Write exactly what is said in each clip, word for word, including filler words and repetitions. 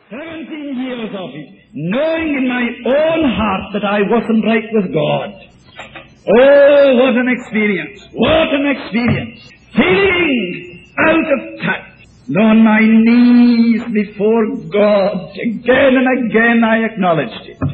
Seventeen years of it, knowing in my own heart that I wasn't right with God. Oh, what an experience! What an experience! Feeling out of touch, on my knees before God. Again and again I acknowledged it.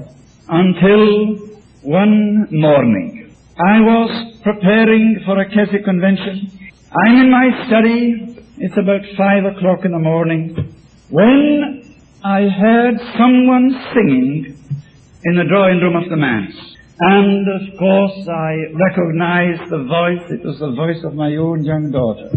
Until one morning, I was preparing for a Keswick convention. I'm in my study. It's about five o'clock in the morning, when I heard someone singing in the drawing room of the manse. And of course I recognized the voice. It was the voice of my own young daughter.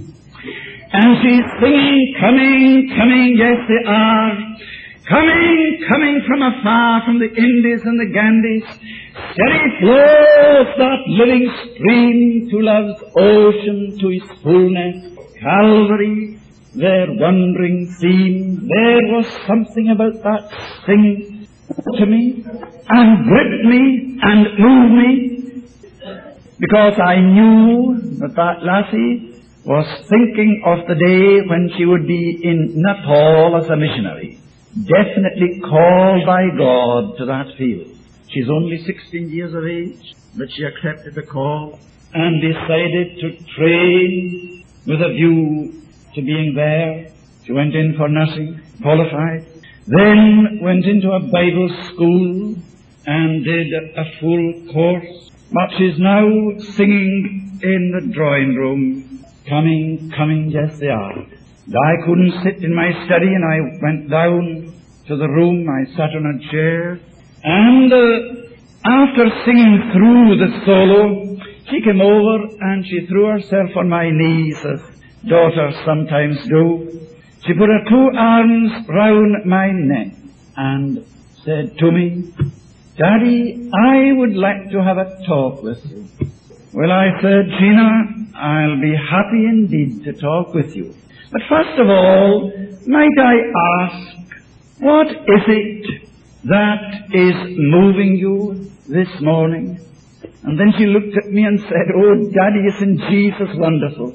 And she's singing, coming, coming, yes they are. Coming, coming from afar, from the Indies and the Ganges. Steady flows that living stream to love's ocean, to its fullness. Calvary, their wandering theme. There was something about that singing to me, and gripped me, and moved me, because I knew that that lassie was thinking of the day when she would be in Nepal as a missionary, definitely called by God to that field. She's only sixteen years of age, but she accepted the call and decided to train with a view to being there. She went in for nursing, qualified, then went into a Bible school and did a full course. But she's now singing in the drawing room, coming, coming, yes they are. I couldn't sit in my study, and I went down to the room. I sat on a chair, and uh, after singing through the solo, she came over and she threw herself on my knees, as daughters sometimes do. She put her two arms round my neck and said to me, "Daddy, I would like to have a talk with you." Well, I said, "Gina, I'll be happy indeed to talk with you. But first of all, might I ask, what is it that is moving you this morning?" And then she looked at me and said, "Oh, Daddy, isn't Jesus wonderful?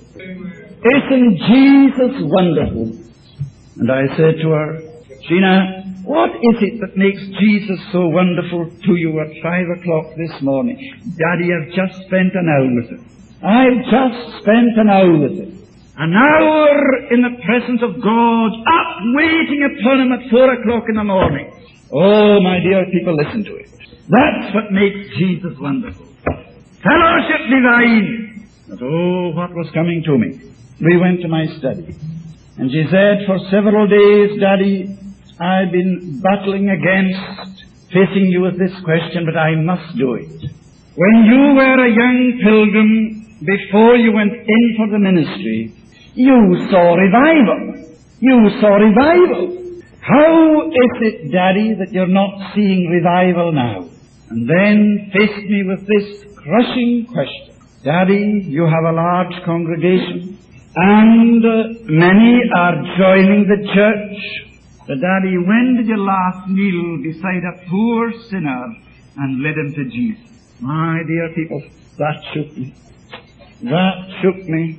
Isn't Jesus wonderful?" And I said to her, "Gina, what is it that makes Jesus so wonderful to you at five o'clock this morning?" "Daddy, I've just spent an hour with it. I've just spent an hour with it. An hour in the presence of God, up waiting upon Him at four o'clock in the morning." Oh, my dear people, listen to it. That's what makes Jesus wonderful. Fellowship divine. But oh, what was coming to me? We went to my study. And she said, "For several days, Daddy, I've been battling against facing you with this question, but I must do it. When you were a young pilgrim, before you went in for the ministry, you saw revival. You saw revival. How is it, Daddy, that you're not seeing revival now?" And then faced me with this crushing question. "Daddy, you have a large congregation, and uh, many are joining the church. But Daddy, when did you last kneel beside a poor sinner and led him to Jesus?" My dear people, that shook me. That shook me.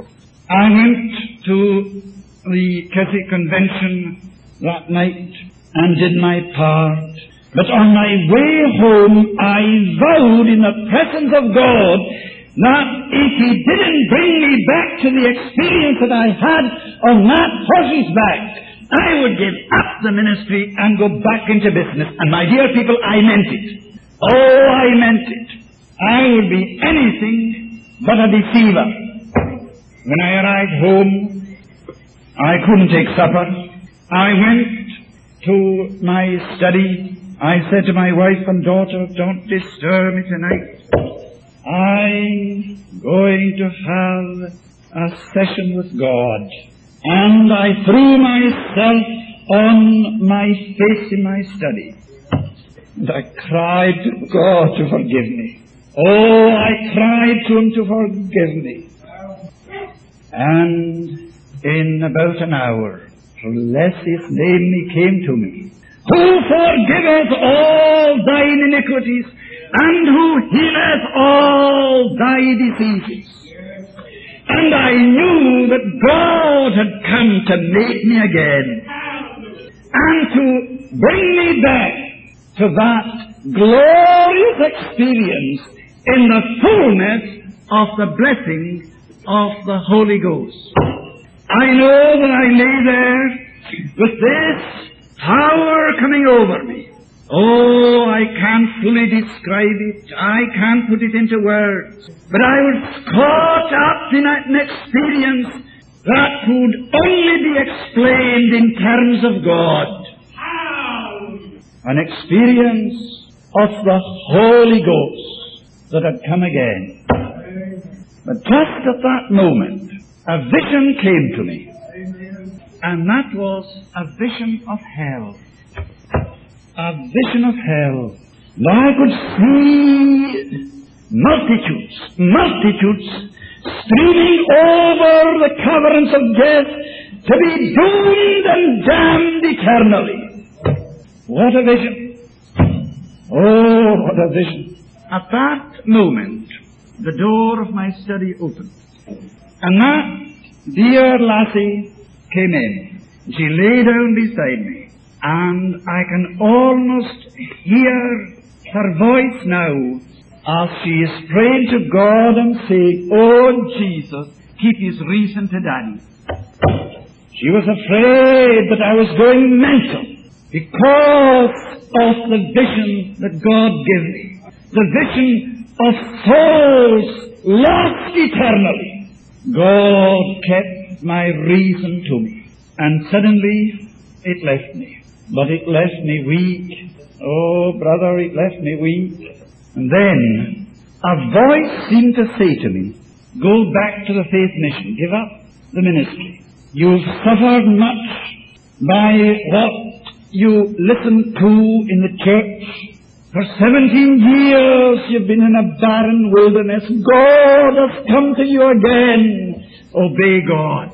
I went to the Keswick convention that night and did my part. But on my way home, I vowed in the presence of God that if He didn't bring me back to the experience that I had on that horse's back, I would give up the ministry and go back into business. And my dear people, I meant it. Oh, I meant it. I would be anything but a deceiver. When I arrived home, I couldn't take supper. I went to my study. I said to my wife and daughter, "Don't disturb me tonight. I'm going to have a session with God." And I threw myself on my face in my study. And I cried to God to forgive me. Oh, I cried to Him to forgive me. And in about an hour, bless His name, He came to me. "Who forgiveth all thine iniquities, and who healeth all thy diseases." And I knew that God had come to make me again. and to bring me back to that glorious experience in the fullness of the blessing of the Holy Ghost. I know that I lay there with this power coming over me. Oh, I can't fully describe it. I can't put it into words. But I was caught up in an experience that could only be explained in terms of God. An experience of the Holy Ghost that had come again. But just at that moment, a vision came to me. And that was a vision of hell. A vision of hell. Now I could see multitudes, multitudes streaming over the caverns of death to be doomed and damned eternally. What a vision! Oh, what a vision! At that moment, the door of my study opened. And that dear lassie came in. She lay down beside me. And I can almost hear her voice now as she is praying to God and saying, "Oh, Jesus, keep his reason to Daddy." She was afraid that I was going mental because of the vision that God gave me. The vision of souls lost eternally. God kept my reason to me. And suddenly it left me. But it left me weak. Oh, brother, it left me weak. And then a voice seemed to say to me, "Go back to the faith mission. Give up the ministry. You've suffered much by what you listened to in the church. For seventeen years you've been in a barren wilderness. God has come to you again. Obey God."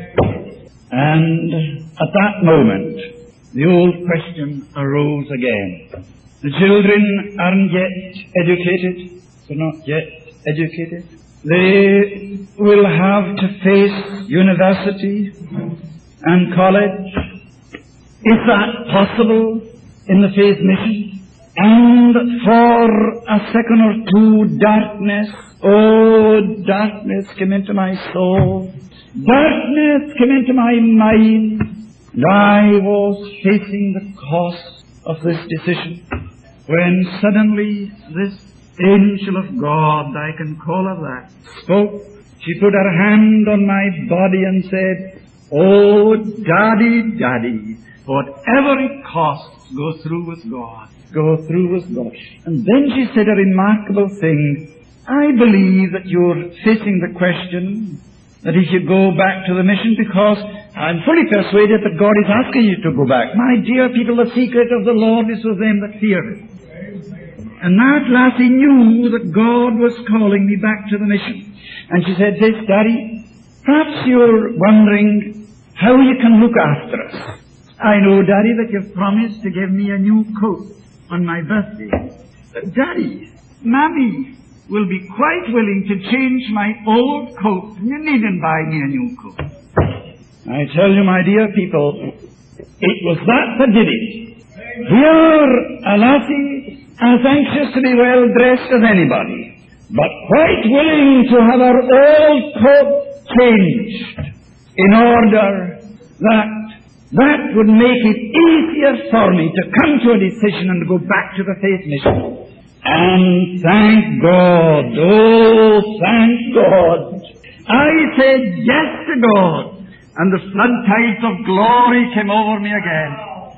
And at that moment, the old question arose again. The children aren't yet educated. They're not yet educated. They will have to face university and college. Is that possible in the faith mission? And for a second or two, darkness, oh, darkness came into my soul. Darkness came into my mind. And I was facing the cost of this decision when suddenly this angel of God, I can call her that, spoke. She put her hand on my body and said, "Oh, Daddy, Daddy, whatever it costs, go through with God. Go through with God." And then she said a remarkable thing. "I believe that you're facing the question that if you go back to the mission, because I'm fully persuaded that God is asking you to go back. My dear people, the secret of the Lord is with them that fear Him." And that lassie knew that God was calling me back to the mission. And she said this, "Daddy, perhaps you're wondering how you can look after us. I know, Daddy, that you've promised to give me a new coat on my birthday. But Daddy, Mammy will be quite willing to change my old coat. You needn't buy me a new coat." I tell you, my dear people, it was that that did it. Here, a lassie as anxious to be well dressed as anybody, but quite willing to have her old coat changed in order that that would make it easier for me to come to a decision and go back to the faith mission. And thank God, oh, thank God, I said yes to God, and the floodtides of glory came over me again.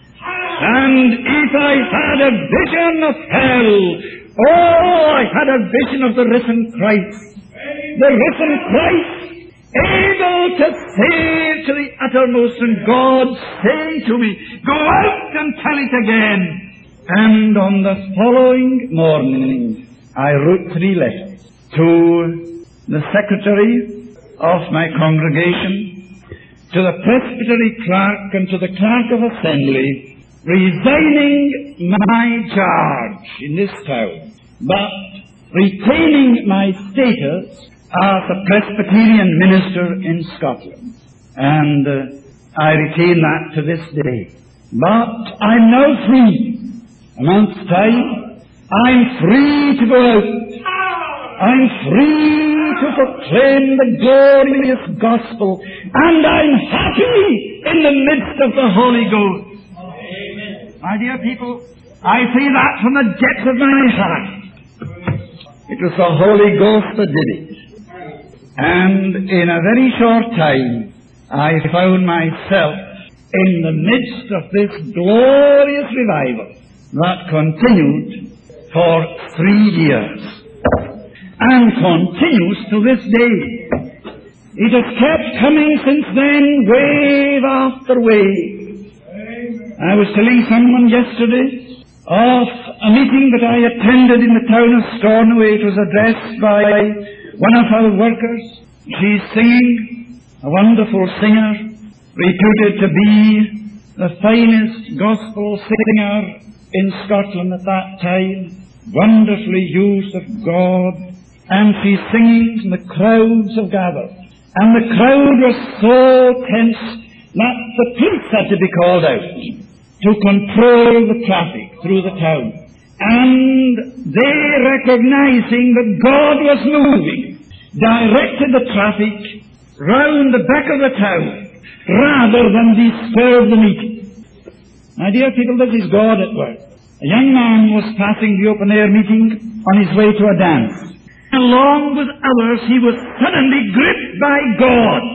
And if I had a vision of hell, oh, I had a vision of the risen Christ. The risen Christ, able to save to the uttermost, and God saying to me, "Go out and tell it again." And on the following morning, I wrote three letters to the secretary of my congregation, to the presbytery clerk, and to the clerk of assembly, resigning my charge in this town, but retaining my status as a Presbyterian minister in Scotland. And uh, I retain that to this day. But I'm now free. A month's time, I'm free to go out. I'm free to proclaim the glorious gospel, and I'm happy in the midst of the Holy Ghost. Amen. My dear people, I say that from the depth of my heart. It was the Holy Ghost that did it. And in a very short time, I found myself in the midst of this glorious revival that continued for three years and continues to this day. It has kept coming since then, wave after wave. I was telling someone yesterday of a meeting that I attended in the town of Stornoway. It was addressed by one of our workers. She's singing, a wonderful singer, reputed to be the finest gospel singer in Scotland at that time, wonderfully used of God. And she's singing, and the crowds have gathered. And the crowd was so tense that the police had to be called out to control the traffic through the town. And they, recognizing that God was moving, directed the traffic round the back of the town rather than disturb the meeting. My dear people, this is God at work. A young man was passing the open-air meeting on his way to a dance. Along with others, he was suddenly gripped by God.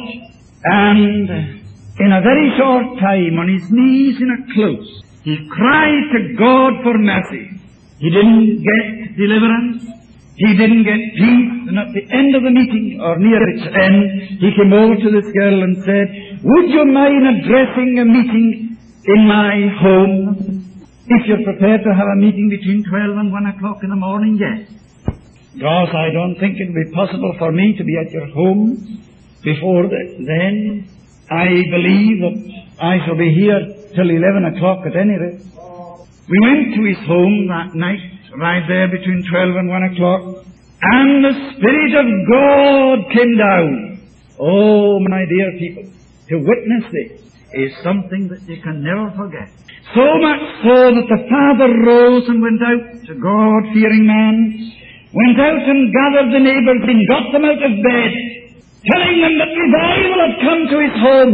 And in a very short time, on his knees in a close, he cried to God for mercy. He didn't get deliverance. He didn't get peace. And at the end of the meeting, or near its end, he came over to this girl and said, "Would you mind addressing a meeting in my home? If you're prepared to have a meeting between twelve and one o'clock in the morning, yes. Because I don't think it will be possible for me to be at your home before the, then. I believe that I shall be here till eleven o'clock at any rate." We went to his home that night, right there between twelve and one o'clock, and the Spirit of God came down. Oh, my dear people, to witness this is something that you can never forget. So much so that the father rose and went out, a God-fearing man, went out and gathered the neighbors and got them out of bed, telling them that revival had come to his home.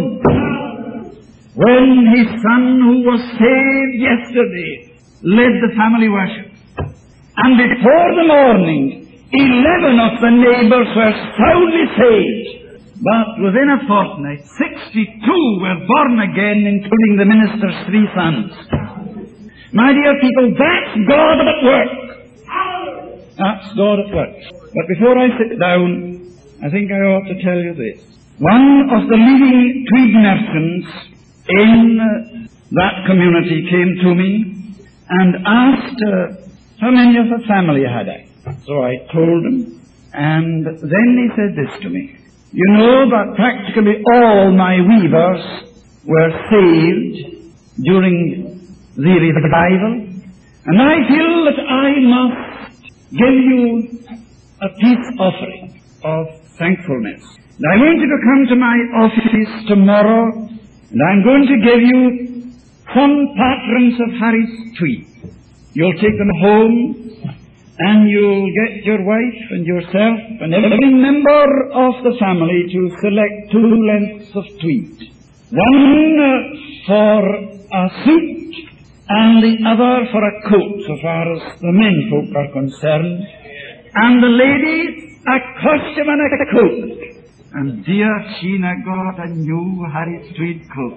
When his son, who was saved yesterday, led the family worship, and before the morning, eleven of the neighbors were soundly saved. But within a fortnight, sixty-two were born again, including the minister's three sons. My dear people, that's God at work. That's God at work. But before I sit down, I think I ought to tell you this. One of the leading Tweed merchants in uh, that community came to me and asked uh, how many of the family had I. So I told him, and then he said this to me: "You know that practically all my weavers were saved during the revival, and I feel that I must give you a peace offering of thankfulness. And I want you to come to my office tomorrow, and I'm going to give you some patterns of Harris Tweed. You'll take them home, and you'll get your wife and yourself and every member of the family to select two lengths of tweed. One uh, for a suit and the other for a coat, so far as the men folk are concerned. And the ladies, a costume and a coat. And dear Sheena got a new Harris Tweed coat.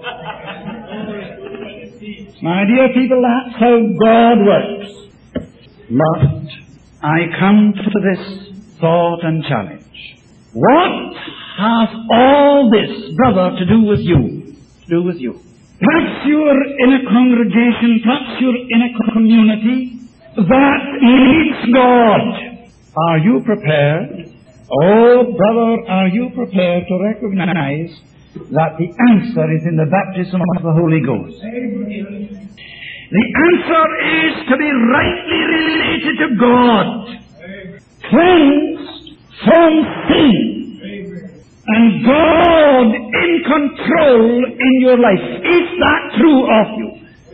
My dear people, that's how God works. But I come to this thought and challenge. What has all this, brother, to do with you? To do with you. Perhaps you're in a congregation, perhaps you're in a community that needs God. Are you prepared? Oh, brother, are you prepared to recognize that the answer is in the baptism of the Holy Ghost? The answer is to be rightly related to God, cleansed from sin, and God in control in your life. Is that true of you?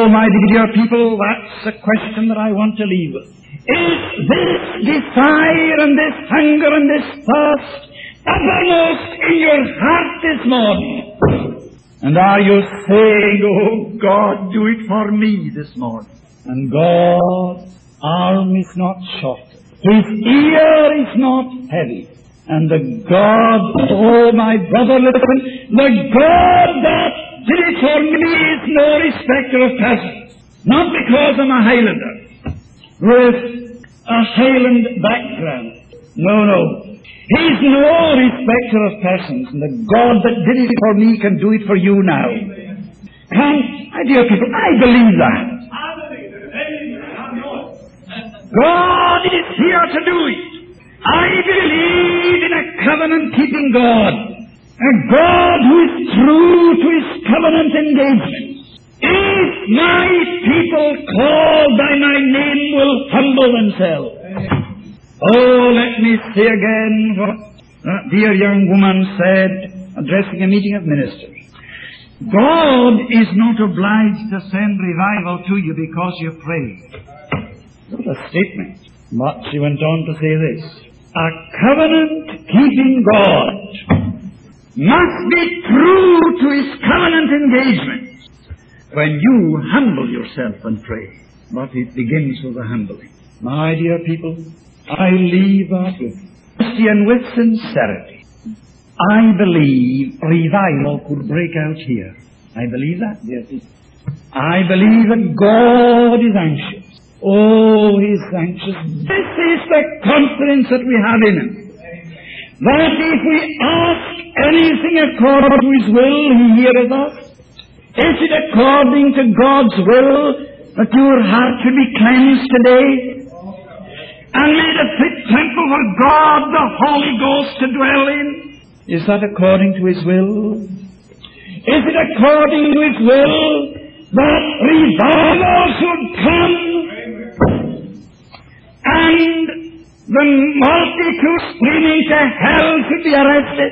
Oh, my dear people, that's a question that I want to leave with. Is this desire and this hunger and this thirst uppermost in your heart this morning? And are you saying, oh God, do it for me this morning? And God's arm is not short. His ear is not heavy. And the God, oh my brother, listen, the God that did it for me is no respecter of persons. Not because I'm a Highlander with a Highland background. No, no. He's no respecter of persons. And the God that did it for me can do it for you now. Can, my dear people, I believe that. God is here to do it. I believe in a covenant-keeping God. A God who is true to his covenant engagements. If my people called by my name will humble themselves. Oh, let me say again what that dear young woman said, addressing a meeting of ministers. God is not obliged to send revival to you because you pray. What a statement. But she went on to say this. A covenant-keeping God must be true to his covenant engagements when you humble yourself and pray. But it begins with a humbling. My dear people, I leave that with honesty and with sincerity. I believe revival could break out here. I believe that, dear people. I believe that God is anxious. Oh, He is anxious. This is the confidence that we have in Him. That if we ask anything according to His will, He heareth us. Is it according to God's will that your heart should be cleansed today and made a fit temple for God, the Holy Ghost, to dwell in? Is that according to His will? Is it according to His will that revival should come and the multitude streaming to hell should be arrested?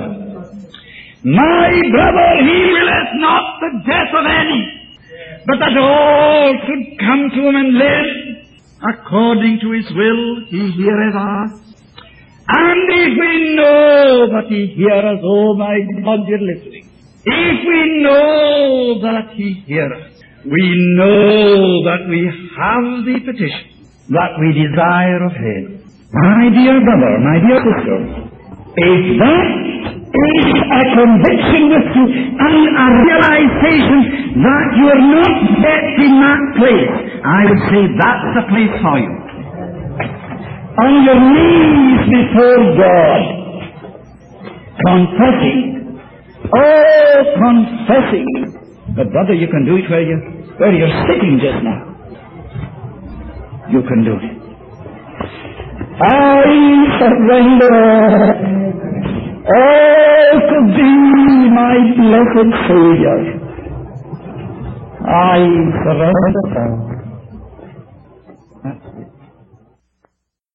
My brother, He willeth not the death of any, but that all should come to Him and live. According to His will, He heareth us. And if we know that He heareth, oh my God, you're listening. If we know that He heareth, we know that we have the petition that we desire of Him. My dear brother, my dear sister, if that is a conviction with you and a realization that you are not yet in that place, I would say that's the place for you. On your knees before God, confessing, oh, confessing. But brother, you can do it where, you, where you're sitting just now. You can do it. I surrender all to Thee, my blessed Savior. I surrender all.